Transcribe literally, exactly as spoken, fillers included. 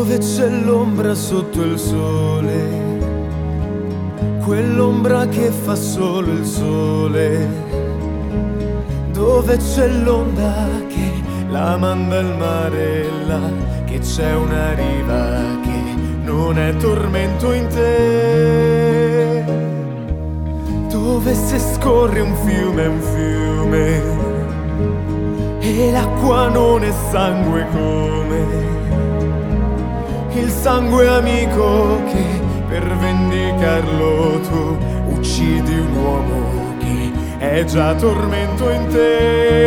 Dove c'è l'ombra sotto il sole, quell'ombra che fa solo il sole, dove c'è l'onda che la manda al mare là, che c'è una riva che non è tormento in te, dove se scorre un fiume è un fiume e l'acqua non è sangue come il sangue amico che per vendicarlo tu uccidi un uomo che è già tormento in te.